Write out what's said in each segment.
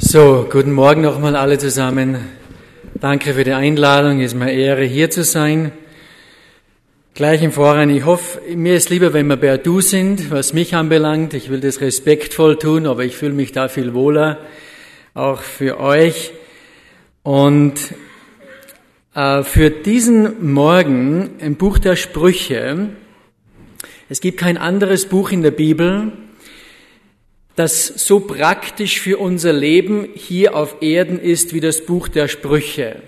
So, guten Morgen nochmal alle zusammen. Danke für die Einladung. Es ist mir eine Ehre, hier zu sein. Gleich im Vorhinein, ich hoffe, mir ist lieber, wenn wir per Du sind, was mich anbelangt. Ich will das respektvoll tun, aber ich fühle mich da viel wohler, auch für euch. Und für diesen Morgen im Buch der Sprüche, es gibt kein anderes Buch in der Bibel, das so praktisch für unser Leben hier auf Erden ist wie das Buch der Sprüche.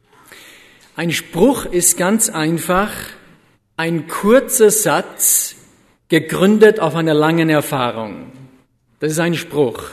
Ein Spruch ist ganz einfach ein kurzer Satz, gegründet auf einer langen Erfahrung. Das ist ein Spruch.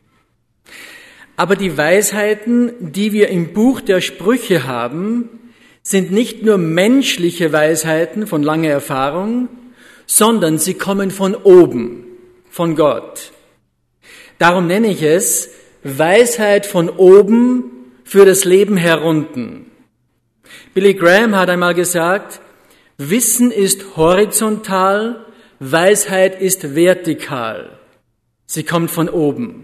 Aber die Weisheiten, die wir im Buch der Sprüche haben, sind nicht nur menschliche Weisheiten von langer Erfahrung, sondern sie kommen von oben, von Gott. Darum nenne ich es Weisheit von oben für das Leben herunten. Billy Graham hat einmal gesagt, Wissen ist horizontal, Weisheit ist vertikal. Sie kommt von oben.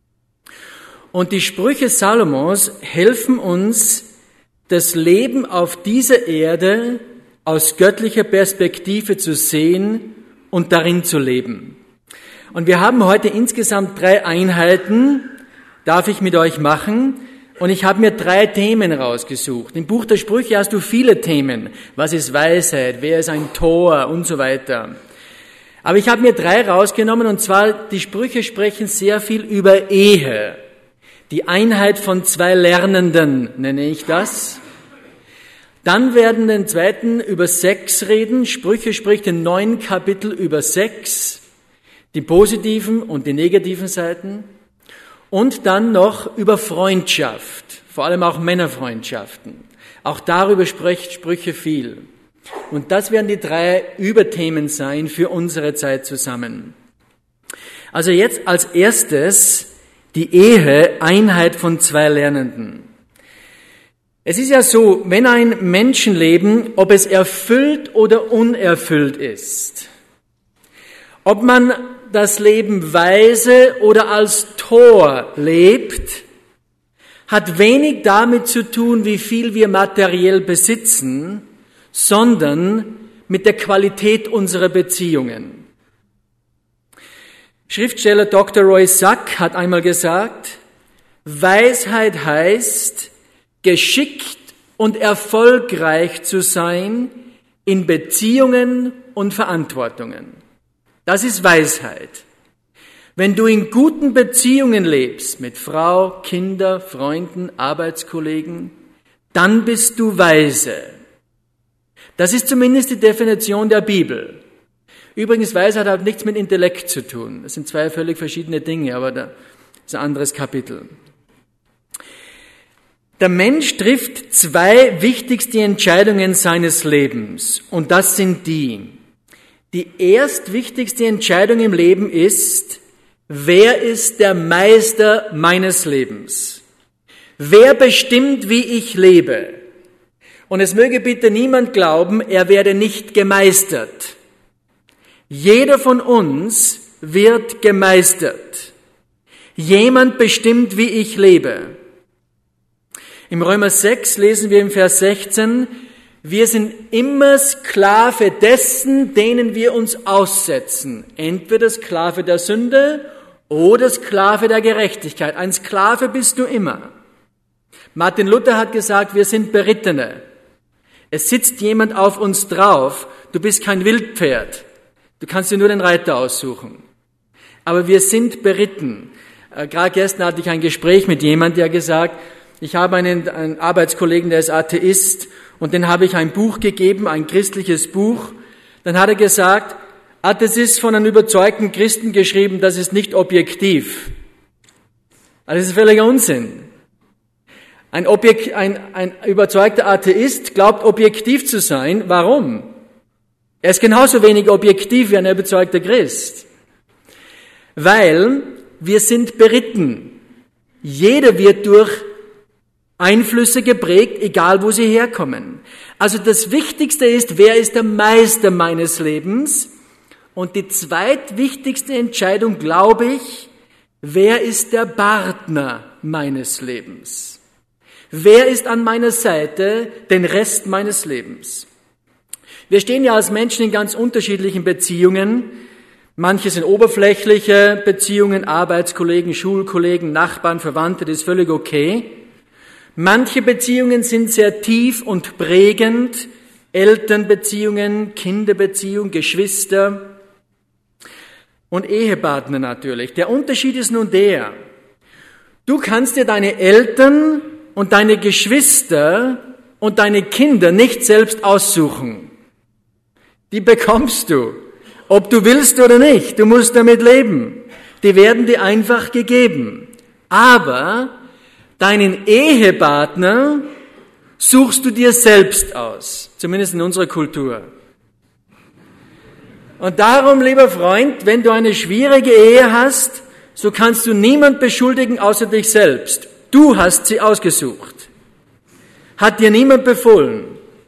Und die Sprüche Salomos helfen uns, das Leben auf dieser Erde aus göttlicher Perspektive zu sehen und darin zu leben. Und wir haben heute insgesamt 3 Einheiten, darf ich mit euch machen. Und ich habe mir 3 Themen rausgesucht. Im Buch der Sprüche hast du viele Themen. Was ist Weisheit? Wer ist ein Tor? Und so weiter. Aber ich habe mir 3 rausgenommen, und zwar, die Sprüche sprechen sehr viel über Ehe. Die Einheit von 2 Lernenden, nenne ich das. Dann werden den zweiten über Sex reden. Sprüche spricht in 9 Kapitel über Sex. Die positiven und die negativen Seiten. Und dann noch über Freundschaft, vor allem auch Männerfreundschaften. Auch darüber spricht Sprüche viel. Und das werden die 3 Überthemen sein für unsere Zeit zusammen. Also jetzt als erstes die Ehe, Einheit von 2 Lernenden. Es ist ja so, wenn ein Menschenleben, ob es erfüllt oder unerfüllt ist, ob man das Leben weise oder als Tor lebt, hat wenig damit zu tun, wie viel wir materiell besitzen, sondern mit der Qualität unserer Beziehungen. Schriftsteller Dr. Roy Sack hat einmal gesagt, Weisheit heißt, geschickt und erfolgreich zu sein in Beziehungen und Verantwortungen. Das ist Weisheit. Wenn du in guten Beziehungen lebst, mit Frau, Kinder, Freunden, Arbeitskollegen, dann bist du weise. Das ist zumindest die Definition der Bibel. Übrigens, Weisheit hat nichts mit Intellekt zu tun. Das sind 2 völlig verschiedene Dinge, aber das ist ein anderes Kapitel. Der Mensch trifft 2 wichtigste Entscheidungen seines Lebens, und das sind die. Die erstwichtigste Entscheidung im Leben ist, wer ist der Meister meines Lebens? Wer bestimmt, wie ich lebe? Und es möge bitte niemand glauben, er werde nicht gemeistert. Jeder von uns wird gemeistert. Jemand bestimmt, wie ich lebe. Im Römer 6 lesen wir im Vers 16, wir sind immer Sklave dessen, denen wir uns aussetzen. Entweder Sklave der Sünde oder Sklave der Gerechtigkeit. Ein Sklave bist du immer. Martin Luther hat gesagt, wir sind Berittene. Es sitzt jemand auf uns drauf. Du bist kein Wildpferd. Du kannst dir nur den Reiter aussuchen. Aber wir sind beritten. Gerade gestern hatte ich ein Gespräch mit jemandem, der gesagt, ich habe einen Arbeitskollegen, der ist Atheist, und den habe ich ein Buch gegeben, ein christliches Buch. Dann hat er gesagt, das ist von einem überzeugten Christen geschrieben, das ist nicht objektiv. Das ist völliger Unsinn. Ein überzeugter Atheist glaubt, objektiv zu sein. Warum? Er ist genauso wenig objektiv wie ein überzeugter Christ. Weil wir sind beritten. Jeder wird durch Einflüsse geprägt, egal wo sie herkommen. Also das Wichtigste ist, wer ist der Meister meines Lebens? Und die zweitwichtigste Entscheidung, glaube ich, wer ist der Partner meines Lebens? Wer ist an meiner Seite den Rest meines Lebens? Wir stehen ja als Menschen in ganz unterschiedlichen Beziehungen. Manche sind oberflächliche Beziehungen, Arbeitskollegen, Schulkollegen, Nachbarn, Verwandte, das ist völlig okay. Manche Beziehungen sind sehr tief und prägend, Elternbeziehungen, Kinderbeziehungen, Geschwister und Ehepartner natürlich. Der Unterschied ist nun der, du kannst dir deine Eltern und deine Geschwister und deine Kinder nicht selbst aussuchen. Die bekommst du, ob du willst oder nicht. Du musst damit leben. Die werden dir einfach gegeben. Aber deinen Ehepartner suchst du dir selbst aus, zumindest in unserer Kultur. Und darum, lieber Freund, wenn du eine schwierige Ehe hast, so kannst du niemand beschuldigen außer dich selbst. Du hast sie ausgesucht. Hat dir niemand befohlen.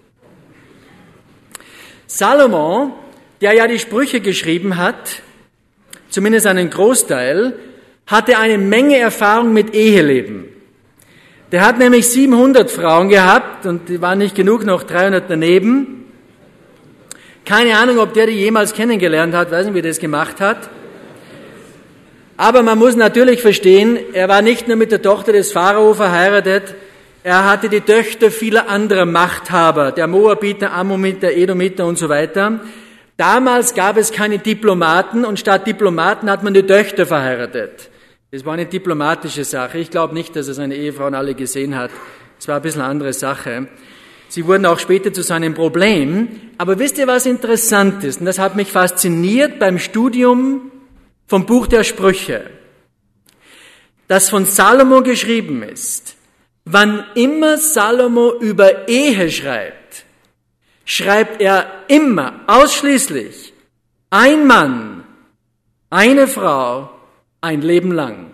Salomo, der ja die Sprüche geschrieben hat, zumindest einen Großteil, hatte eine Menge Erfahrung mit Eheleben. Der hat nämlich 700 Frauen gehabt und die waren nicht genug, noch 300 daneben. Keine Ahnung, ob der die jemals kennengelernt hat, weiß nicht, wie der das gemacht hat. Aber man muss natürlich verstehen, er war nicht nur mit der Tochter des Pharao verheiratet, er hatte die Töchter vieler anderer Machthaber, der Moabiter, Ammoniter, Edomiter und so weiter. Damals gab es keine Diplomaten und statt Diplomaten hat man die Töchter verheiratet. Das war eine diplomatische Sache. Ich glaube nicht, dass er seine Ehefrauen alle gesehen hat. Es war ein bisschen eine andere Sache. Sie wurden auch später zu seinem Problem. Aber wisst ihr, was interessant ist? Und das hat mich fasziniert beim Studium vom Buch der Sprüche, das von Salomo geschrieben ist. Wann immer Salomo über Ehe schreibt, schreibt er immer ausschließlich ein Mann, eine Frau, ein Leben lang.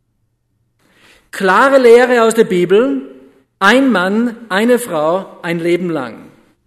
Klare Lehre aus der Bibel, ein Mann, eine Frau, ein Leben lang.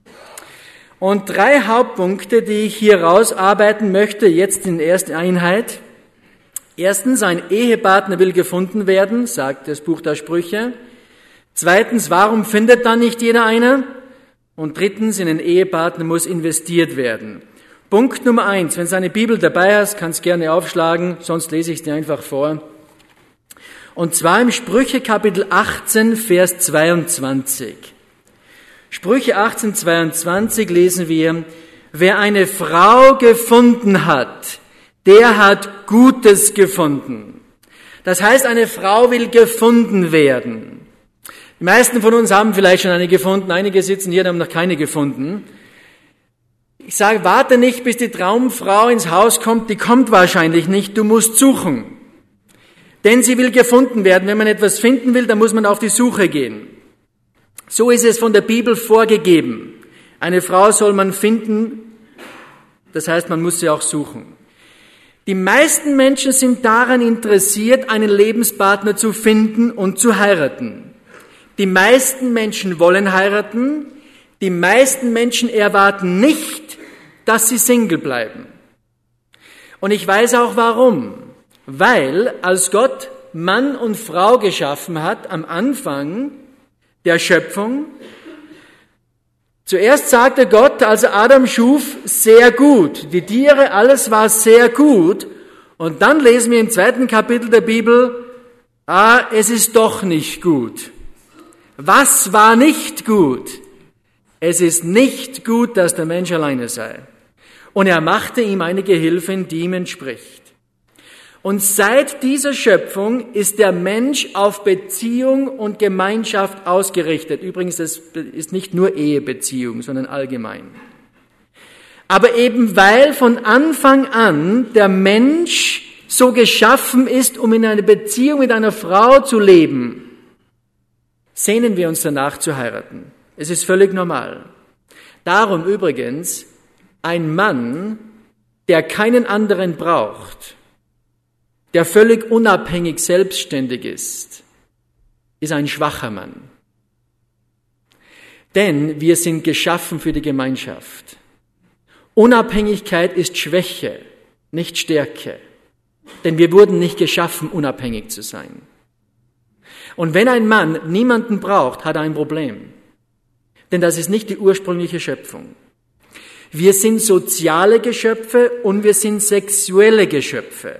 Und 3 Hauptpunkte, die ich hier rausarbeiten möchte, jetzt in der ersten Einheit. Erstens, ein Ehepartner will gefunden werden, sagt das Buch der Sprüche. Zweitens, warum findet dann nicht jeder einer? Und drittens, in einen Ehepartner muss investiert werden. Punkt Nummer 1, wenn du eine Bibel dabei hast, kannst gerne aufschlagen, sonst lese ich es dir einfach vor. Und zwar im Sprüche Kapitel 18, Vers 22. Sprüche 18, 22 lesen wir, wer eine Frau gefunden hat, der hat Gutes gefunden. Das heißt, eine Frau will gefunden werden. Die meisten von uns haben vielleicht schon eine gefunden, einige sitzen hier und haben noch keine gefunden. Ich sage, warte nicht, bis die Traumfrau ins Haus kommt, die kommt wahrscheinlich nicht, du musst suchen. Denn sie will gefunden werden. Wenn man etwas finden will, dann muss man auf die Suche gehen. So ist es von der Bibel vorgegeben. Eine Frau soll man finden, das heißt, man muss sie auch suchen. Die meisten Menschen sind daran interessiert, einen Lebenspartner zu finden und zu heiraten. Die meisten Menschen wollen heiraten, die meisten Menschen erwarten nicht, dass sie Single bleiben. Und ich weiß auch warum. Weil, als Gott Mann und Frau geschaffen hat, am Anfang der Schöpfung, zuerst sagte Gott, als er Adam schuf, sehr gut. Die Tiere, alles war sehr gut. Und dann lesen wir im 2. Kapitel der Bibel, es ist doch nicht gut. Was war nicht gut? Es ist nicht gut, dass der Mensch alleine sei. Und er machte ihm eine Gehilfin, die ihm entspricht. Und seit dieser Schöpfung ist der Mensch auf Beziehung und Gemeinschaft ausgerichtet. Übrigens, das ist nicht nur Ehebeziehung, sondern allgemein. Aber eben weil von Anfang an der Mensch so geschaffen ist, um in einer Beziehung mit einer Frau zu leben, sehnen wir uns danach zu heiraten. Es ist völlig normal. Darum übrigens, ein Mann, der keinen anderen braucht, der völlig unabhängig selbstständig ist ein schwacher Mann. Denn wir sind geschaffen für die Gemeinschaft. Unabhängigkeit ist Schwäche, nicht Stärke. Denn wir wurden nicht geschaffen, unabhängig zu sein. Und wenn ein Mann niemanden braucht, hat er ein Problem. Denn das ist nicht die ursprüngliche Schöpfung. Wir sind soziale Geschöpfe und wir sind sexuelle Geschöpfe.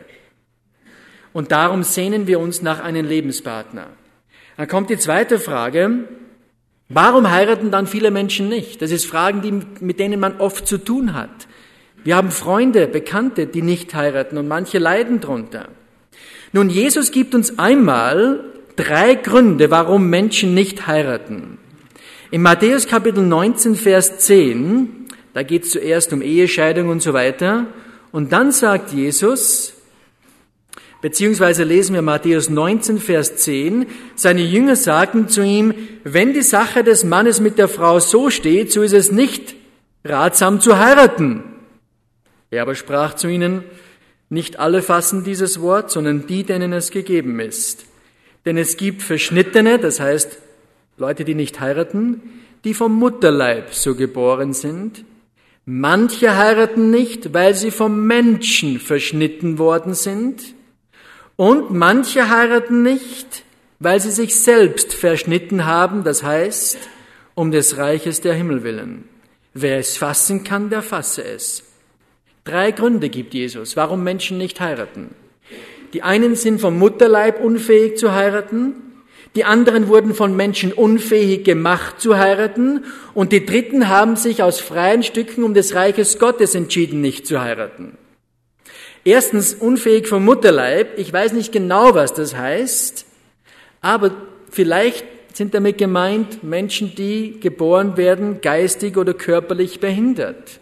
Und darum sehnen wir uns nach einem Lebenspartner. Dann kommt die zweite Frage. Warum heiraten dann viele Menschen nicht? Das ist Fragen, mit denen man oft zu tun hat. Wir haben Freunde, Bekannte, die nicht heiraten und manche leiden drunter. Nun, Jesus gibt uns einmal 3 Gründe, warum Menschen nicht heiraten. In Matthäus Kapitel 19, Vers 10, da geht es zuerst um Ehescheidung und so weiter. Und dann sagt Jesus, beziehungsweise lesen wir Matthäus 19, Vers 10, seine Jünger sagten zu ihm, wenn die Sache des Mannes mit der Frau so steht, so ist es nicht ratsam zu heiraten. Er aber sprach zu ihnen, nicht alle fassen dieses Wort, sondern die, denen es gegeben ist. Denn es gibt Verschnittene, das heißt Leute, die nicht heiraten, die vom Mutterleib so geboren sind. Manche heiraten nicht, weil sie vom Menschen verschnitten worden sind. Und manche heiraten nicht, weil sie sich selbst verschnitten haben, das heißt, um des Reiches der Himmel willen. Wer es fassen kann, der fasse es. 3 Gründe gibt Jesus, warum Menschen nicht heiraten. Die einen sind vom Mutterleib unfähig zu heiraten, die anderen wurden von Menschen unfähig gemacht zu heiraten und die dritten haben sich aus freien Stücken um des Reiches Gottes entschieden, nicht zu heiraten. Erstens, unfähig vom Mutterleib. Ich weiß nicht genau, was das heißt, aber vielleicht sind damit gemeint Menschen, die geboren werden, geistig oder körperlich behindert,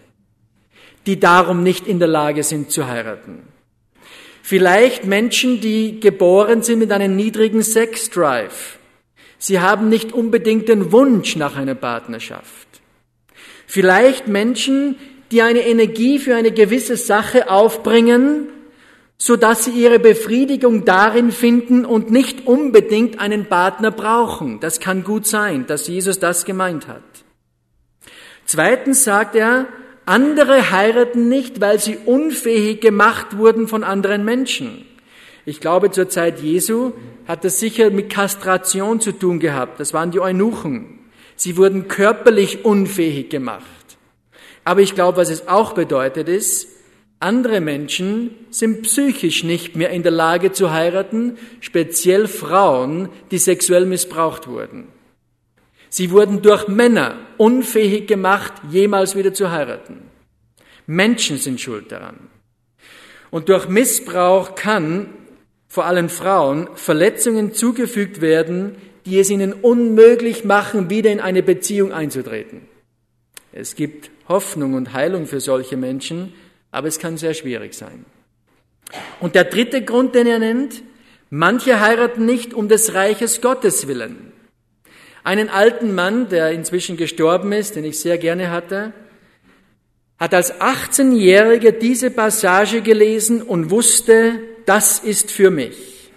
die darum nicht in der Lage sind zu heiraten. Vielleicht Menschen, die geboren sind mit einem niedrigen Sexdrive. Sie haben nicht unbedingt den Wunsch nach einer Partnerschaft. Vielleicht Menschen, die eine Energie für eine gewisse Sache aufbringen, sodass sie ihre Befriedigung darin finden und nicht unbedingt einen Partner brauchen. Das kann gut sein, dass Jesus das gemeint hat. Zweitens sagt er, andere heiraten nicht, weil sie unfähig gemacht wurden von anderen Menschen. Ich glaube, zur Zeit Jesu hat das sicher mit Kastration zu tun gehabt. Das waren die Eunuchen. Sie wurden körperlich unfähig gemacht. Aber ich glaube, was es auch bedeutet ist, andere Menschen sind psychisch nicht mehr in der Lage zu heiraten, speziell Frauen, die sexuell missbraucht wurden. Sie wurden durch Männer unfähig gemacht, jemals wieder zu heiraten. Menschen sind schuld daran. Und durch Missbrauch kann vor allem Frauen Verletzungen zugefügt werden, die es ihnen unmöglich machen, wieder in eine Beziehung einzutreten. Es gibt Hoffnung und Heilung für solche Menschen, aber es kann sehr schwierig sein. Und der dritte Grund, den er nennt, manche heiraten nicht um des Reiches Gottes willen. Einen alten Mann, der inzwischen gestorben ist, den ich sehr gerne hatte, hat als 18-Jähriger diese Passage gelesen und wusste, das ist für mich.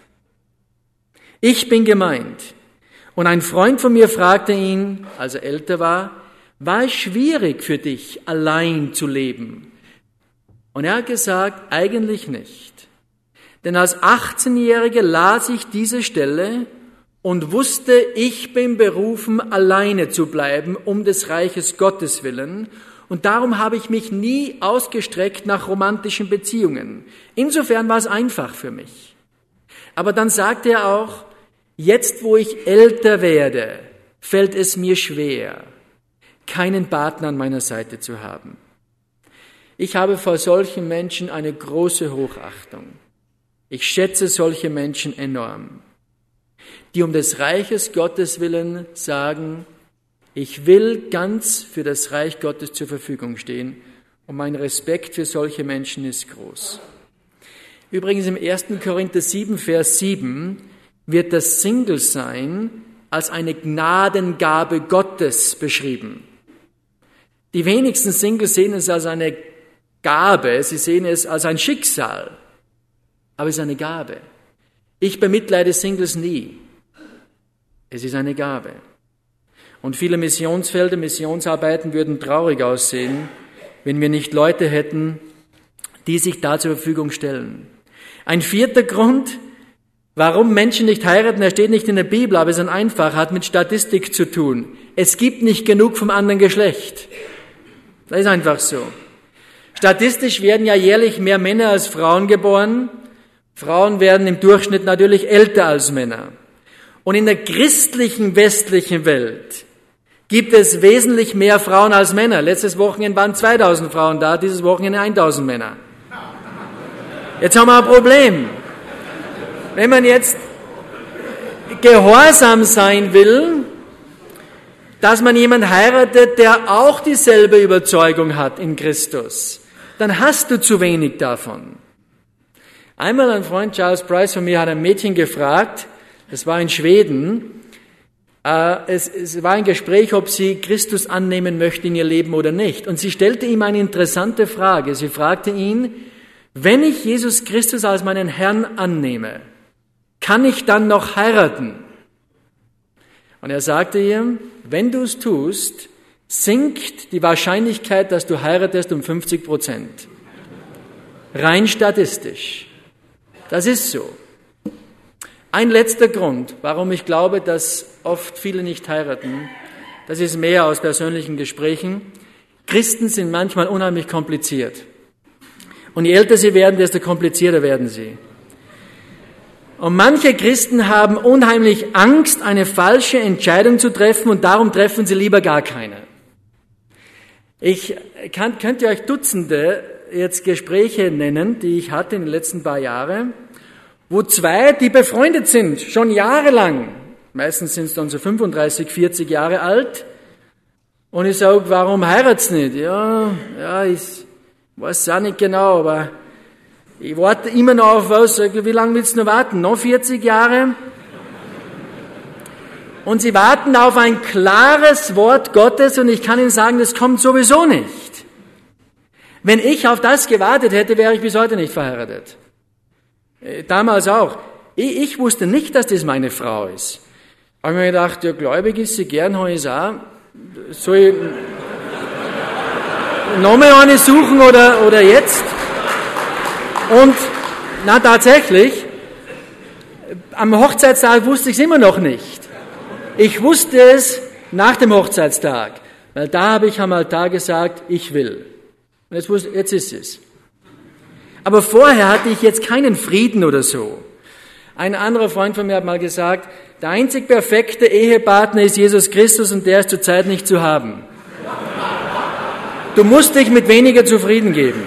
Ich bin gemeint. Und ein Freund von mir fragte ihn, als er älter war es schwierig für dich, allein zu leben? Und er hat gesagt, eigentlich nicht. Denn als 18-Jähriger las ich diese Stelle und wusste, ich bin berufen, alleine zu bleiben, um des Reiches Gottes willen. Und darum habe ich mich nie ausgestreckt nach romantischen Beziehungen. Insofern war es einfach für mich. Aber dann sagte er auch, jetzt wo ich älter werde, fällt es mir schwer, keinen Partner an meiner Seite zu haben. Ich habe vor solchen Menschen eine große Hochachtung. Ich schätze solche Menschen enorm, die um des Reiches Gottes willen sagen, ich will ganz für das Reich Gottes zur Verfügung stehen und mein Respekt für solche Menschen ist groß. Übrigens im 1. Korinther 7, Vers 7 wird das Single-Sein als eine Gnadengabe Gottes beschrieben. Die wenigsten Singles sehen es als eine Gabe, sie sehen es als ein Schicksal, aber es ist eine Gabe. Ich bemitleide Singles nie. Es ist eine Gabe. Und viele Missionsfelder, Missionsarbeiten würden traurig aussehen, wenn wir nicht Leute hätten, die sich da zur Verfügung stellen. Ein vierter Grund, warum Menschen nicht heiraten, er steht nicht in der Bibel, aber es ist einfach, hat mit Statistik zu tun. Es gibt nicht genug vom anderen Geschlecht. Das ist einfach so. Statistisch werden ja jährlich mehr Männer als Frauen geboren. Frauen werden im Durchschnitt natürlich älter als Männer. Und in der christlichen westlichen Welt gibt es wesentlich mehr Frauen als Männer. Letztes Wochenende waren 2000 Frauen da, dieses Wochenende 1000 Männer. Jetzt haben wir ein Problem. Wenn man jetzt gehorsam sein will, dass man jemanden heiratet, der auch dieselbe Überzeugung hat in Christus, dann hast du zu wenig davon. Einmal ein Freund, Charles Price von mir, hat ein Mädchen gefragt, das war in Schweden, es war ein Gespräch, ob sie Christus annehmen möchte in ihr Leben oder nicht. Und sie stellte ihm eine interessante Frage. Sie fragte ihn, wenn ich Jesus Christus als meinen Herrn annehme, kann ich dann noch heiraten? Und er sagte ihr, wenn du es tust, sinkt die Wahrscheinlichkeit, dass du heiratest, um 50%. Rein statistisch. Das ist so. Ein letzter Grund, warum ich glaube, dass oft viele nicht heiraten, das ist mehr aus persönlichen Gesprächen. Christen sind manchmal unheimlich kompliziert. Und je älter sie werden, desto komplizierter werden sie. Und manche Christen haben unheimlich Angst, eine falsche Entscheidung zu treffen und darum treffen sie lieber gar keine. Ich könnte euch Dutzende jetzt Gespräche nennen, die ich hatte in den letzten paar Jahren, wo zwei, die befreundet sind, schon jahrelang, meistens sind es dann so 35, 40 Jahre alt, und ich sage, warum heirat's nicht? Ja, ich weiß auch nicht genau, aber ich warte immer noch auf was. Wie lange willst du noch warten? Noch 40 Jahre? Und sie warten auf ein klares Wort Gottes und ich kann Ihnen sagen, das kommt sowieso nicht. Wenn ich auf das gewartet hätte, wäre ich bis heute nicht verheiratet. Damals auch. Ich wusste nicht, dass das meine Frau ist. Aber ich habe mir gedacht, ja, gläubig ist sie gern, habe ich es auch. Soll ich nochmal eine suchen oder jetzt? Und, tatsächlich, am Hochzeitstag wusste ich es immer noch nicht. Ich wusste es nach dem Hochzeitstag, weil da habe ich am Altar gesagt, ich will. Und jetzt ist es. Aber vorher hatte ich jetzt keinen Frieden oder so. Ein anderer Freund von mir hat mal gesagt, der einzig perfekte Ehepartner ist Jesus Christus und der ist zurzeit nicht zu haben. Du musst dich mit weniger zufrieden geben.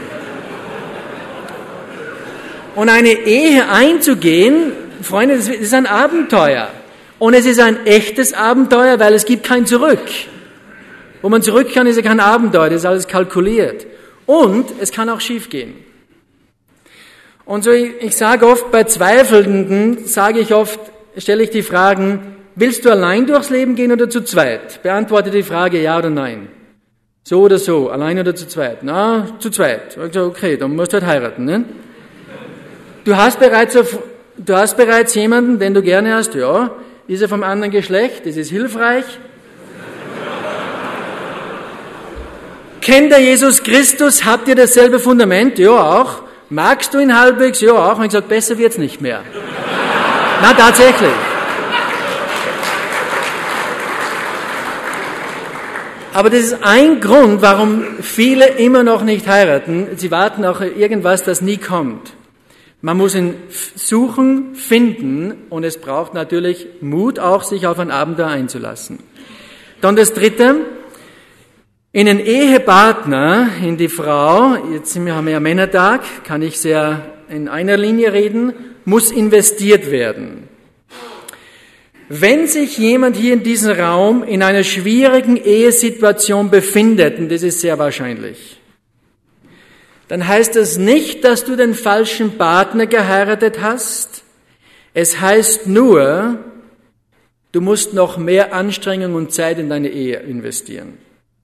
Und eine Ehe einzugehen, Freunde, das ist ein Abenteuer. Und es ist ein echtes Abenteuer, weil es gibt kein Zurück. Wo man zurück kann, ist ja kein Abenteuer, das ist alles kalkuliert. Und es kann auch schief gehen. Und so, ich sage oft, bei Zweifelnden stelle ich die Fragen, willst du allein durchs Leben gehen oder zu zweit? Beantworte die Frage ja oder nein. So oder so, allein oder zu zweit? Na, zu zweit. Okay, dann musst du halt heiraten, ne? Du hast bereits jemanden, den du gerne hast, ja. Ist er vom anderen Geschlecht? Das ist hilfreich. Kennt er Jesus Christus? Habt ihr dasselbe Fundament? Ja, auch. Magst du ihn halbwegs? Ja, auch. Und ich sage, besser wird's nicht mehr. Na, tatsächlich. Aber das ist ein Grund, warum viele immer noch nicht heiraten. Sie warten auf irgendwas, das nie kommt. Man muss ihn suchen, finden und es braucht natürlich Mut, auch sich auf ein Abenteuer einzulassen. Dann das Dritte, in den Ehepartner, in die Frau, jetzt haben wir ja Männertag, kann ich sehr in einer Linie reden, muss investiert werden. Wenn sich jemand hier in diesem Raum in einer schwierigen Ehesituation befindet, und das ist sehr wahrscheinlich, dann heißt das nicht, dass du den falschen Partner geheiratet hast. Es heißt nur, du musst noch mehr Anstrengung und Zeit in deine Ehe investieren.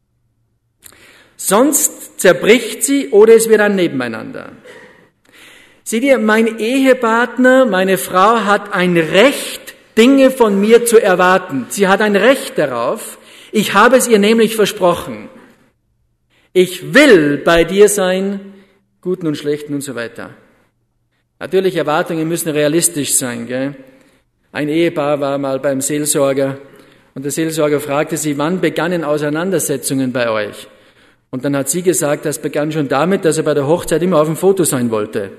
Sonst zerbricht sie oder es wird ein Nebeneinander. Seht ihr, mein Ehepartner, meine Frau hat ein Recht, Dinge von mir zu erwarten. Sie hat ein Recht darauf. Ich habe es ihr nämlich versprochen. Ich will bei dir sein, Guten und Schlechten und so weiter. Natürlich, Erwartungen müssen realistisch sein, gell? Ein Ehepaar war mal beim Seelsorger und der Seelsorger fragte sie, wann begannen Auseinandersetzungen bei euch? Und dann hat sie gesagt, das begann schon damit, dass er bei der Hochzeit immer auf dem Foto sein wollte.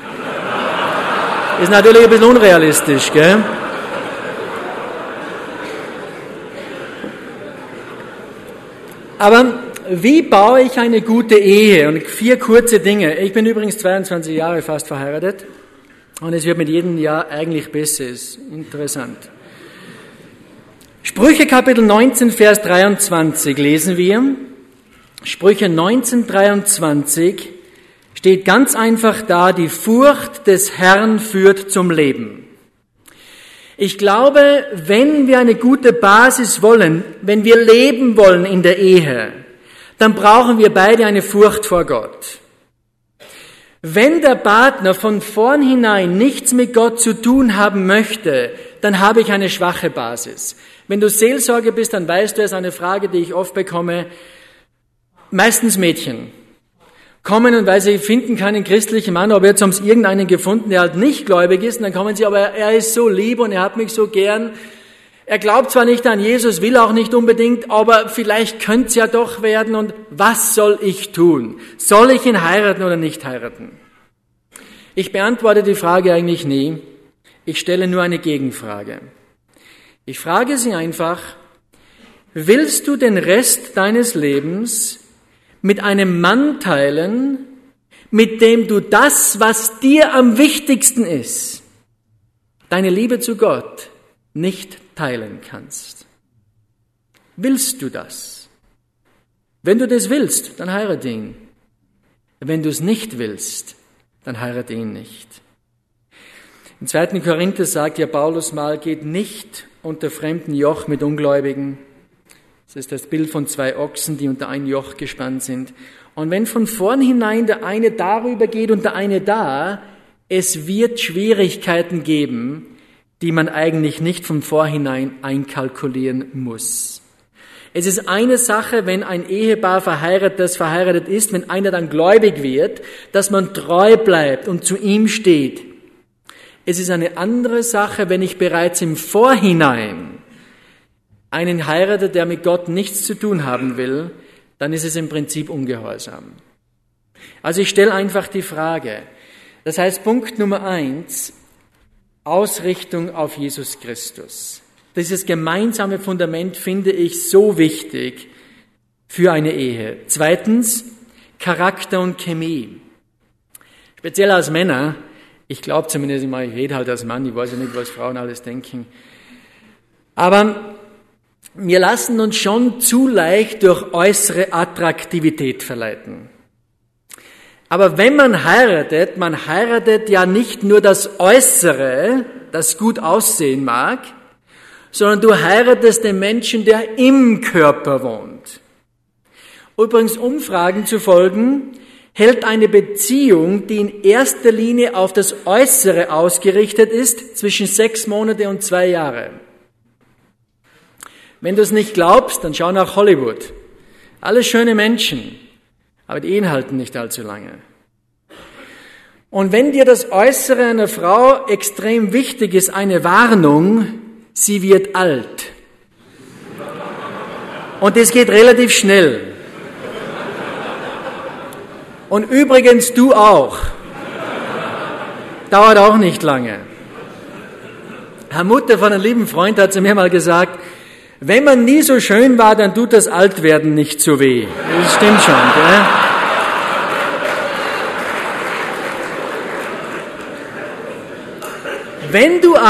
Ist natürlich ein bisschen unrealistisch, gell? Aber wie baue ich eine gute Ehe? Und 4 kurze Dinge. Ich bin übrigens 22 Jahre fast verheiratet und es wird mit jedem Jahr eigentlich besser. Ist interessant. Sprüche Kapitel 19, Vers 23 lesen wir. Sprüche 19, 23 steht ganz einfach da, die Furcht des Herrn führt zum Leben. Ich glaube, wenn wir eine gute Basis wollen, wenn wir leben wollen in der Ehe, dann brauchen wir beide eine Furcht vor Gott. Wenn der Partner von vornherein nichts mit Gott zu tun haben möchte, dann habe ich eine schwache Basis. Wenn du Seelsorger bist, dann weißt du, es ist eine Frage, die ich oft bekomme. Meistens Mädchen kommen und weil sie finden keinen christlichen Mann, aber jetzt haben sie irgendeinen gefunden, der halt nicht gläubig ist, und dann kommen sie, aber er ist so lieb und er hat mich so gern. Er glaubt zwar nicht an Jesus, will auch nicht unbedingt, aber vielleicht könnte es ja doch werden, und was soll ich tun? Soll ich ihn heiraten oder nicht heiraten? Ich beantworte die Frage eigentlich nie. Ich stelle nur eine Gegenfrage. Ich frage sie einfach, willst du den Rest deines Lebens mit einem Mann teilen, mit dem du das, was dir am wichtigsten ist, deine Liebe zu Gott, nicht teilen kannst? Willst du das? Wenn du das willst, dann heirate ihn. Wenn du es nicht willst, dann heirate ihn nicht. Im 2. Korinther sagt ja Paulus mal, geht nicht unter fremden Joch mit Ungläubigen. Das ist das Bild von 2 Ochsen, die unter ein Joch gespannt sind. Und wenn von vornherein der eine darüber geht und der eine da, es wird Schwierigkeiten geben, die man eigentlich nicht von vornherein einkalkulieren muss. Es ist eine Sache, wenn ein Ehepaar verheiratet ist, wenn einer dann gläubig wird, dass man treu bleibt und zu ihm steht. Es ist eine andere Sache, wenn ich bereits im Vorhinein einen heirate, der mit Gott nichts zu tun haben will, dann ist es im Prinzip Ungehorsam. Also ich stelle einfach die Frage. Das heißt, Punkt Nummer 1, Ausrichtung auf Jesus Christus. Dieses gemeinsame Fundament finde ich so wichtig für eine Ehe. 2, Charakter und Chemie. Speziell als Männer, ich glaube zumindest immer, ich rede halt als Mann, ich weiß ja nicht, was Frauen alles denken. Aber wir lassen uns schon zu leicht durch äußere Attraktivität verleiten. Aber wenn man heiratet ja nicht nur das Äußere, das gut aussehen mag, sondern du heiratest den Menschen, der im Körper wohnt. Übrigens, Umfragen zu folgen, hält eine Beziehung, die in erster Linie auf das Äußere ausgerichtet ist, zwischen 6 Monate und 2 Jahre. Wenn du es nicht glaubst, dann schau nach Hollywood. Alles schöne Menschen, aber die Ehen halten nicht allzu lange. Und wenn dir das Äußere einer Frau extrem wichtig ist, eine Warnung, sie wird alt. Und das geht relativ schnell. Und übrigens du auch. Dauert auch nicht lange. Herr Mutter von einem lieben Freund hat zu mir mal gesagt, wenn man nie so schön war, dann tut das Altwerden nicht so weh. Das stimmt schon, gell? Wenn du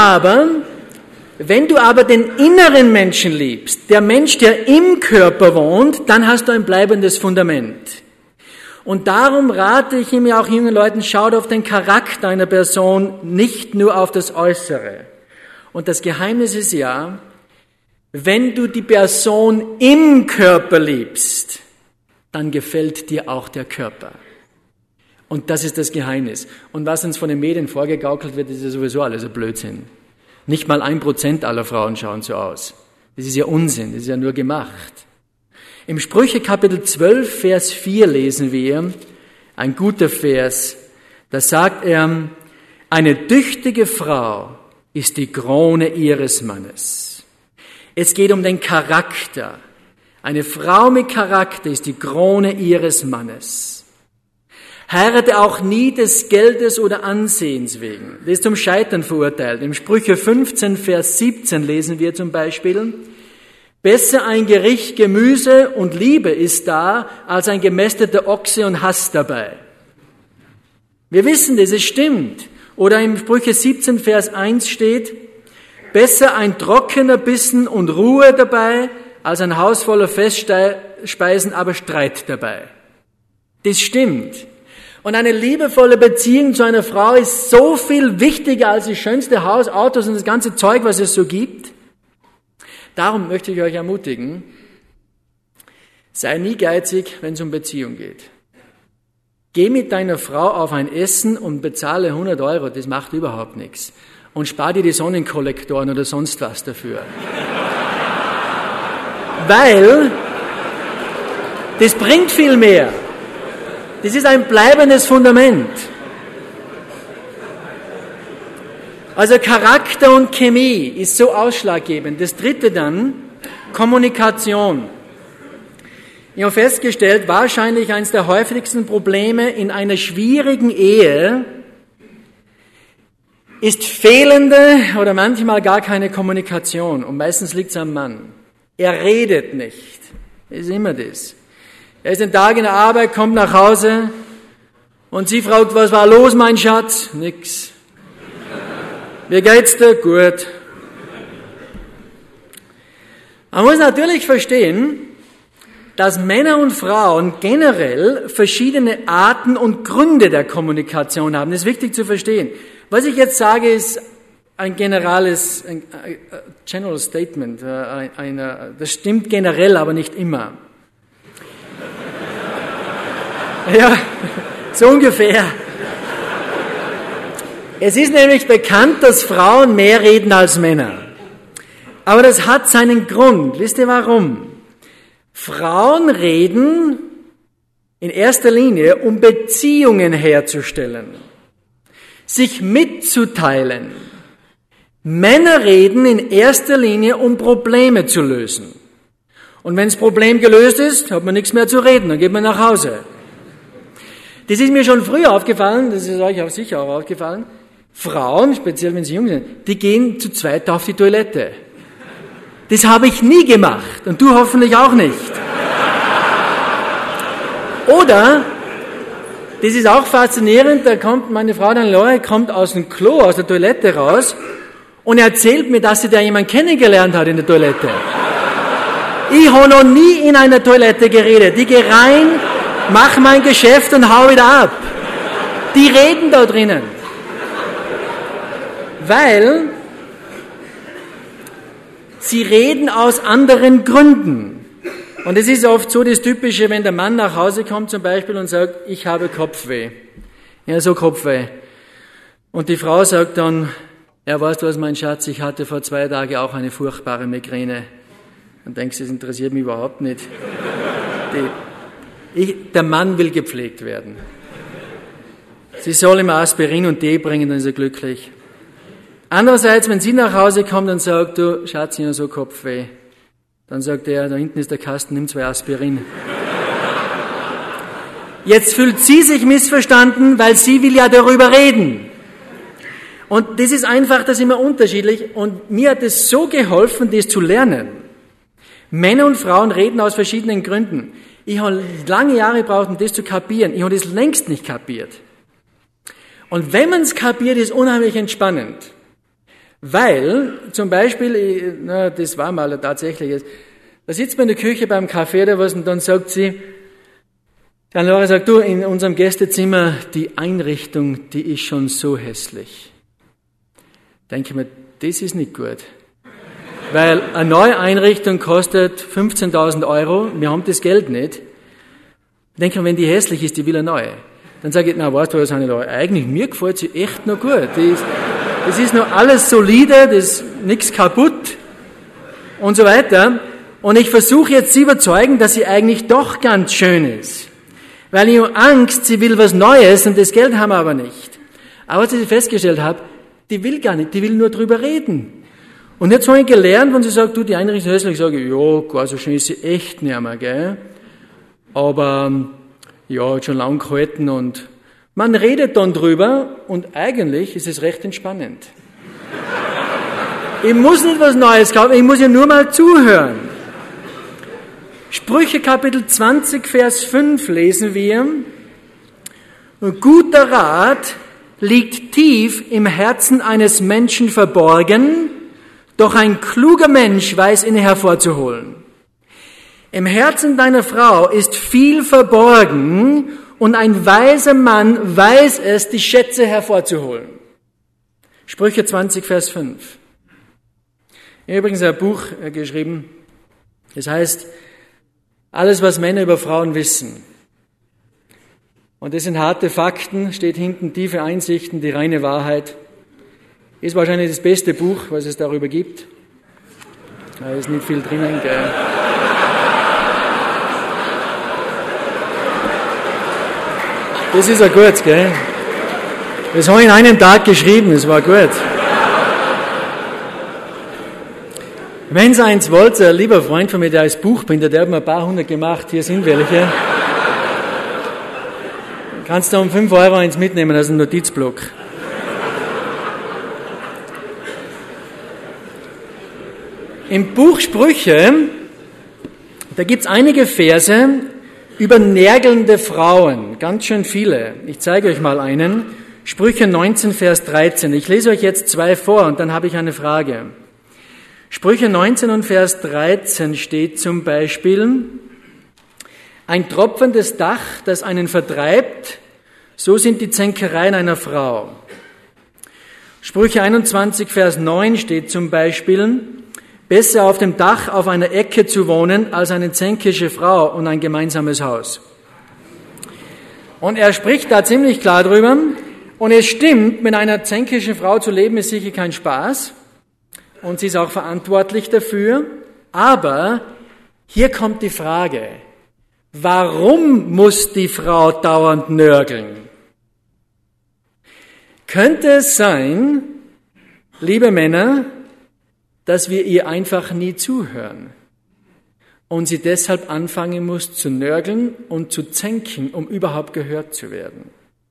aber den inneren Menschen liebst, der Mensch, der im Körper wohnt, dann hast du ein bleibendes Fundament. Und darum rate ich ihm ja auch jungen Leuten, schaut auf den Charakter einer Person, nicht nur auf das Äußere. Und das Geheimnis ist ja, wenn du die Person im Körper liebst, dann gefällt dir auch der Körper. Und das ist das Geheimnis. Und was uns von den Medien vorgegaukelt wird, ist ja sowieso alles ein Blödsinn. Nicht mal 1% aller Frauen schauen so aus. Das ist ja Unsinn, das ist ja nur gemacht. Im Sprüche Kapitel 12, Vers 4 lesen wir, ein guter Vers, da sagt er, Eine tüchtige Frau ist die Krone ihres Mannes. Es geht um den Charakter. Eine Frau mit Charakter ist die Krone ihres Mannes. Heirate auch nie des Geldes oder Ansehens wegen. Das ist zum Scheitern verurteilt. Im Sprüche 15, Vers 17 lesen wir zum Beispiel: Besser ein Gericht Gemüse und Liebe ist da, als ein gemästeter Ochse und Hass dabei. Wir wissen das, es stimmt. Oder im Sprüche 17, Vers 1 steht: Besser ein trockener Bissen und Ruhe dabei, als ein Haus voller Festspeisen, aber Streit dabei. Das stimmt. Und eine liebevolle Beziehung zu einer Frau ist so viel wichtiger als das schönste Haus, Autos und das ganze Zeug, was es so gibt. Darum möchte ich euch ermutigen, sei nie geizig, wenn es um Beziehung geht. Geh mit deiner Frau auf ein Essen und bezahle 100 €, das macht überhaupt nichts. Und spar dir die Sonnenkollektoren oder sonst was dafür. Weil das bringt viel mehr. Das ist ein bleibendes Fundament. Also Charakter und Chemie ist so ausschlaggebend. Das dritte dann, Kommunikation. Ich habe festgestellt, wahrscheinlich eines der häufigsten Probleme in einer schwierigen Ehe ist fehlende oder manchmal gar keine Kommunikation. Und meistens liegt es am Mann. Er redet nicht. Das ist immer das. Er ist den Tag in der Arbeit, kommt nach Hause und sie fragt, was war los, mein Schatz? Nix. Wie geht's dir? Gut. Man muss natürlich verstehen, dass Männer und Frauen generell verschiedene Arten und Gründe der Kommunikation haben. Das ist wichtig zu verstehen. Was ich jetzt sage, ist ein General Statement. Das stimmt generell, aber nicht immer. Ja, so ungefähr. Es ist nämlich bekannt, dass Frauen mehr reden als Männer. Aber das hat seinen Grund. Wisst ihr warum? Frauen reden in erster Linie, um Beziehungen herzustellen, sich mitzuteilen. Männer reden in erster Linie, um Probleme zu lösen. Und wenn das Problem gelöst ist, hat man nichts mehr zu reden, dann geht man nach Hause. Das ist mir schon früher aufgefallen, das ist euch auch sicher auch aufgefallen. Frauen, speziell wenn sie jung sind, die gehen zu zweit auf die Toilette. Das habe ich nie gemacht und du hoffentlich auch nicht. Oder, das ist auch faszinierend, da kommt meine Frau dann Lore, kommt aus dem Klo, aus der Toilette raus und erzählt mir, dass sie da jemanden kennengelernt hat in der Toilette. Ich habe noch nie in einer Toilette geredet. Ich gehe rein, mache mein Geschäft und hau wieder ab. Die reden da drinnen. Weil sie reden aus anderen Gründen. Und es ist oft so das Typische, wenn der Mann nach Hause kommt zum Beispiel und sagt, ich habe Kopfweh. Ja, so Kopfweh. Und die Frau sagt dann, ja, weißt du was, mein Schatz, ich hatte vor 2 Tagen auch eine furchtbare Migräne. Und denkst, das interessiert mich überhaupt nicht. Der Mann will gepflegt werden. Sie soll ihm Aspirin und Tee bringen, dann ist er glücklich. Andererseits, wenn sie nach Hause kommt und sagt, du Schatz, ich habe so Kopfweh, dann sagt er, da hinten ist der Kasten, nimm 2 Aspirin. Jetzt fühlt sie sich missverstanden, weil sie will ja darüber reden. Und das ist einfach, das ist immer unterschiedlich. Und mir hat es so geholfen, das zu lernen. Männer und Frauen reden aus verschiedenen Gründen. Ich habe lange Jahre gebraucht, um das zu kapieren. Ich habe das längst nicht kapiert. Und wenn man es kapiert, ist es unheimlich entspannend. Weil, zum Beispiel, das war mal tatsächlich, da sitzt man in der Küche beim Kaffee oder was und dann sagt sie, dann Laura sagt, du, in unserem Gästezimmer, die Einrichtung, die ist schon so hässlich. Denke ich mir, das ist nicht gut. Weil eine neue Einrichtung kostet 15.000 €, wir haben das Geld nicht. Denke ich mir, wenn die hässlich ist, die will eine neue. Dann sage ich, na, weißt du was, Laura, eigentlich, mir gefällt sie echt noch gut. Das ist noch alles solide, das ist nichts kaputt und so weiter. Und ich versuche jetzt sie überzeugen, dass sie eigentlich doch ganz schön ist. Weil ich habe Angst, sie will was Neues und das Geld haben wir aber nicht. Aber was ich festgestellt habe, die will gar nicht, die will nur drüber reden. Und jetzt habe ich gelernt, wenn sie sagt, du, die Einrichtung hässlich, sage ich, ja, gar so schön ist sie echt nicht mehr, gell? Aber, ja, hat schon lang gehalten und man redet dann drüber und eigentlich ist es recht entspannend. Ich muss nicht was Neues kaufen, ich muss ja nur mal zuhören. Sprüche Kapitel 20, Vers 5 lesen wir. Guter Rat liegt tief im Herzen eines Menschen verborgen, doch ein kluger Mensch weiß ihn hervorzuholen. Im Herzen deiner Frau ist viel verborgen und ein weiser Mann weiß es, die Schätze hervorzuholen. Sprüche 20, Vers 5. Ich habe übrigens ein Buch geschrieben, das heißt, alles, was Männer über Frauen wissen. Und das sind harte Fakten, steht hinten tiefe Einsichten, die reine Wahrheit. Ist wahrscheinlich das beste Buch, was es darüber gibt. Da ist nicht viel drinnen, gell. Das ist ja gut, gell. Das habe ich in einem Tag geschrieben, das war gut. Wenn ihr eins wollt, ein lieber Freund von mir, der ist Buchbinder, der hat mir ein paar hundert gemacht, hier sind welche. Kannst du um 5 Euro eins mitnehmen, das ist ein Notizblock. Im Buch Sprüche, da gibt's einige Verse über närgelnde Frauen, ganz schön viele. Ich zeige euch mal einen. Sprüche 19, Vers 13. Ich lese euch jetzt 2 vor und dann habe ich eine Frage. Sprüche 19 und Vers 13 steht zum Beispiel, ein tropfendes Dach, das einen vertreibt, so sind die Zänkereien einer Frau. Sprüche 21, Vers 9 steht zum Beispiel, besser auf dem Dach auf einer Ecke zu wohnen, als eine zänkische Frau und ein gemeinsames Haus. Und er spricht da ziemlich klar drüber, und es stimmt, mit einer zänkischen Frau zu leben ist sicher kein Spaß. Und sie ist auch verantwortlich dafür. Aber hier kommt die Frage, warum muss die Frau dauernd nörgeln? Könnte es sein, liebe Männer, dass wir ihr einfach nie zuhören und sie deshalb anfangen muss zu nörgeln und zu zänken, um überhaupt gehört zu werden?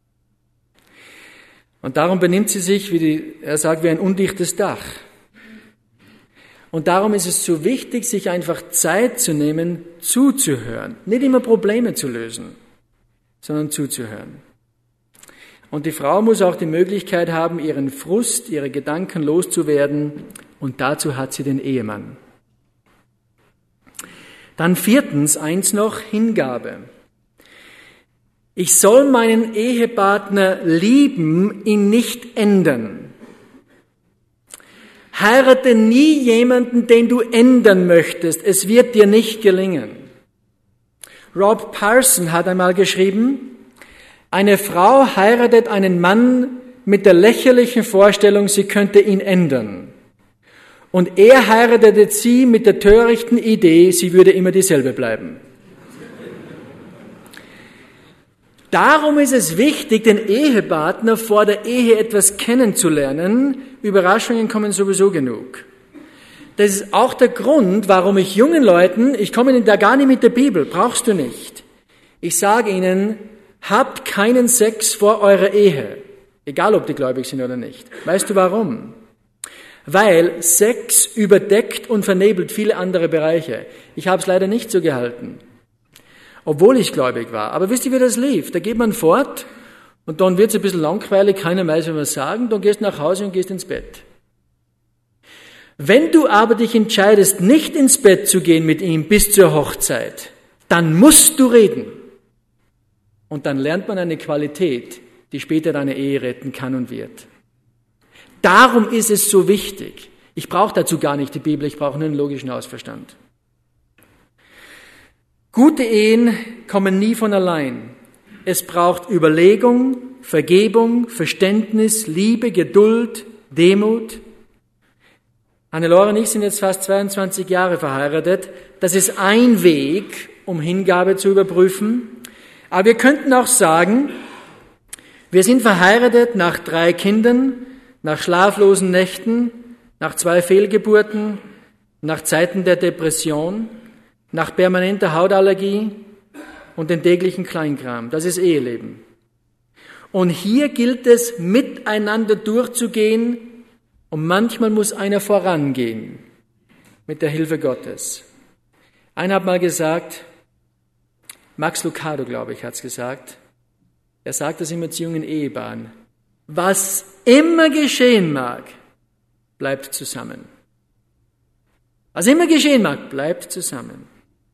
Und darum benimmt sie sich, er sagt, wie ein undichtes Dach. Und darum ist es so wichtig, sich einfach Zeit zu nehmen, zuzuhören. Nicht immer Probleme zu lösen, sondern zuzuhören. Und die Frau muss auch die Möglichkeit haben, ihren Frust, ihre Gedanken loszuwerden. Und dazu hat sie den Ehemann. Dann 4. eins noch, Hingabe. Ich soll meinen Ehepartner lieben, ihn nicht ändern. Heirate nie jemanden, den du ändern möchtest. Es wird dir nicht gelingen. Rob Parson hat einmal geschrieben, eine Frau heiratet einen Mann mit der lächerlichen Vorstellung, sie könnte ihn ändern. Und er heiratete sie mit der törichten Idee, sie würde immer dieselbe bleiben. Darum ist es wichtig, den Ehepartner vor der Ehe etwas kennenzulernen. Überraschungen kommen sowieso genug. Das ist auch der Grund, warum ich jungen Leuten, ich komme da gar nicht mit der Bibel, brauchst du nicht. Ich sage ihnen, habt keinen Sex vor eurer Ehe, egal ob die gläubig sind oder nicht. Weißt du warum? Weil Sex überdeckt und vernebelt viele andere Bereiche. Ich habe es leider nicht so gehalten, obwohl ich gläubig war. Aber wisst ihr, wie das lief? Da geht man fort und dann wird es ein bisschen langweilig, keiner weiß, was sagen, dann gehst du nach Hause und gehst ins Bett. Wenn du aber dich entscheidest, nicht ins Bett zu gehen mit ihm bis zur Hochzeit, dann musst du reden. Und dann lernt man eine Qualität, die später deine Ehe retten kann und wird. Darum ist es so wichtig. Ich brauche dazu gar nicht die Bibel, ich brauche nur einen logischen Hausverstand. Gute Ehen kommen nie von allein. Es braucht Überlegung, Vergebung, Verständnis, Liebe, Geduld, Demut. Hannelore und ich sind jetzt fast 22 Jahre verheiratet. Das ist ein Weg, um Hingabe zu überprüfen. Aber wir könnten auch sagen, Wir sind verheiratet nach 3 Kindern, nach schlaflosen Nächten, nach 2 Fehlgeburten, nach Zeiten der Depression, nach permanenter Hautallergie und den täglichen Kleinkram. Das ist Eheleben. Und hier gilt es, miteinander durchzugehen, und manchmal muss einer vorangehen, mit der Hilfe Gottes. Einer hat mal gesagt, Max Lucado, glaube ich, hat es gesagt, er sagt das immer zu jungen Ehepaaren, was immer geschehen mag, bleibt zusammen. Was immer geschehen mag, bleibt zusammen.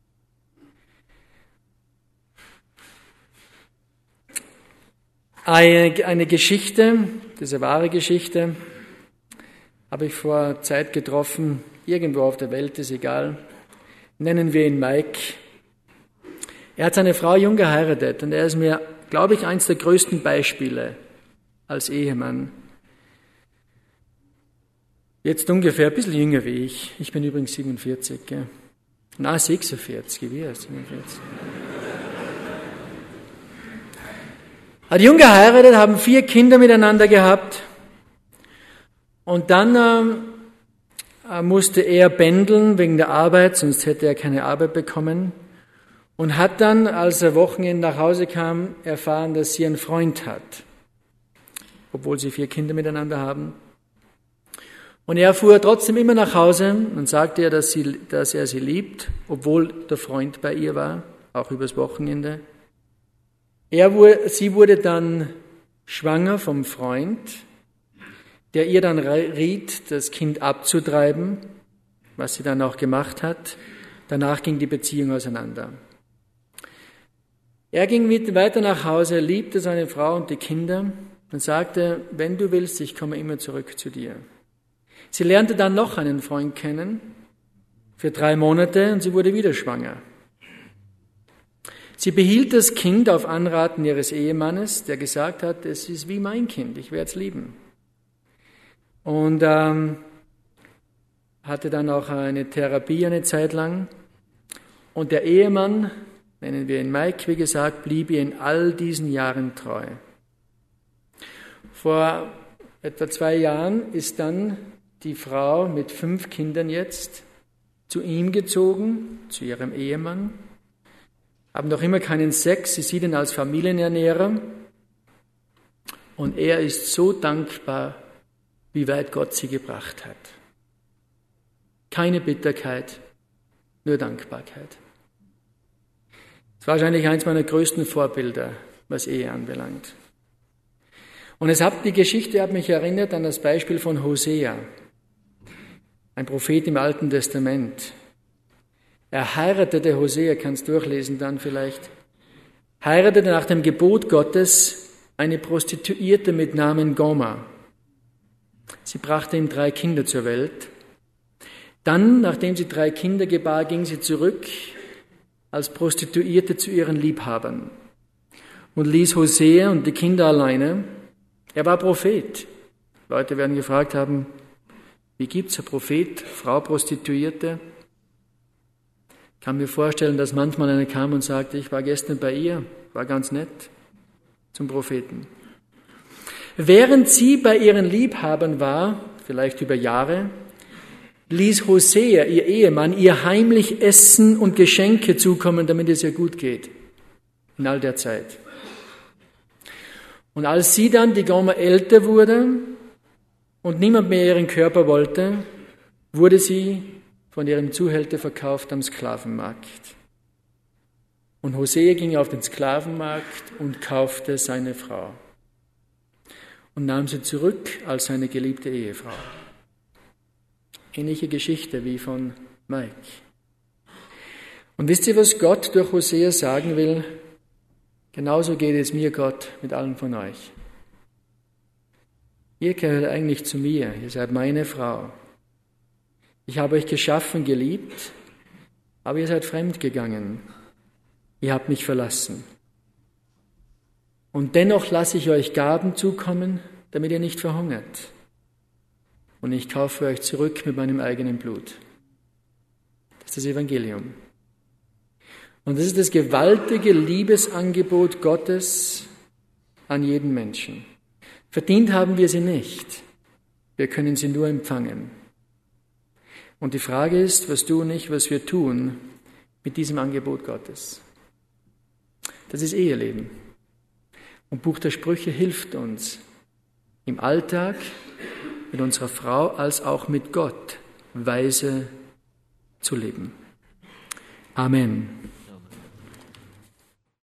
Eine Geschichte, diese wahre Geschichte, habe ich vor Zeit getroffen, irgendwo auf der Welt, ist egal. Nennen wir ihn Mike. Er hat seine Frau jung geheiratet und er ist mir, glaube ich, eines der größten Beispiele als Ehemann. Jetzt ungefähr ein bisschen jünger wie ich. Ich bin übrigens 47, gell? 46, wie er ist 47. Hat jung geheiratet, haben 4 Kinder miteinander gehabt. Und dann musste er pendeln wegen der Arbeit, sonst hätte er keine Arbeit bekommen. Und hat dann, als er Wochenende nach Hause kam, erfahren, dass sie einen Freund hat, obwohl sie 4 Kinder miteinander haben. Und er fuhr trotzdem immer nach Hause und sagte ihr, dass er sie liebt, obwohl der Freund bei ihr war, auch übers Wochenende. Sie wurde dann schwanger vom Freund, der ihr dann riet, das Kind abzutreiben, was sie dann auch gemacht hat. Danach ging die Beziehung auseinander. Er ging weiter nach Hause, liebte seine Frau und die Kinder und sagte, wenn du willst, ich komme immer zurück zu dir. Sie lernte dann noch einen Freund kennen für 3 Monate und sie wurde wieder schwanger. Sie behielt das Kind auf Anraten ihres Ehemannes, der gesagt hat, es ist wie mein Kind, ich werde es lieben. Und hatte dann auch eine Therapie eine Zeit lang. Und der Ehemann, nennen wir ihn Mike, wie gesagt, blieb ihr in all diesen Jahren treu. Vor etwa 2 Jahren ist dann die Frau mit 5 Kindern jetzt zu ihm gezogen, zu ihrem Ehemann, haben noch immer keinen Sex, sie sieht ihn als Familienernährer und er ist so dankbar, wie weit Gott sie gebracht hat. Keine Bitterkeit, nur Dankbarkeit. Das ist wahrscheinlich eines meiner größten Vorbilder, was Ehe anbelangt. Und die Geschichte hat mich erinnert an das Beispiel von Hosea, ein Prophet im Alten Testament. Er heiratete, Hosea, kannst durchlesen dann vielleicht, heiratete nach dem Gebot Gottes eine Prostituierte mit Namen Gomer. Sie brachte ihm 3 Kinder zur Welt. Dann, nachdem sie 3 Kinder gebar, ging sie zurück als Prostituierte zu ihren Liebhabern und ließ Hosea und die Kinder alleine. Er war Prophet. Leute werden gefragt haben, wie gibt's ein Prophet, Frau Prostituierte? Ich kann mir vorstellen, dass manchmal einer kam und sagte, ich war gestern bei ihr, war ganz nett, zum Propheten. Während sie bei ihren Liebhabern war, vielleicht über Jahre, ließ Hosea, ihr Ehemann, ihr heimlich Essen und Geschenke zukommen, damit es ihr gut geht, in all der Zeit. Und als sie dann, die Gomer, älter wurde und niemand mehr ihren Körper wollte, wurde sie von ihrem Zuhälter verkauft am Sklavenmarkt. Und Hosea ging auf den Sklavenmarkt und kaufte seine Frau und nahm sie zurück als seine geliebte Ehefrau. Ähnliche Geschichte wie von Mike. Und wisst ihr, was Gott durch Hosea sagen will? Genauso geht es mir, Gott, mit allen von euch. Ihr gehört eigentlich zu mir, ihr seid meine Frau. Ich habe euch geschaffen, geliebt, aber ihr seid fremd gegangen. Ihr habt mich verlassen. Und dennoch lasse ich euch Gaben zukommen, damit ihr nicht verhungert. Und ich kaufe euch zurück mit meinem eigenen Blut. Das ist das Evangelium. Und das ist das gewaltige Liebesangebot Gottes an jeden Menschen. Verdient haben wir sie nicht. Wir können sie nur empfangen. Und die Frage ist, was du und ich, was wir tun mit diesem Angebot Gottes. Das ist Eheleben. Und Buch der Sprüche hilft uns, im Alltag, mit unserer Frau, als auch mit Gott weise zu leben. Amen.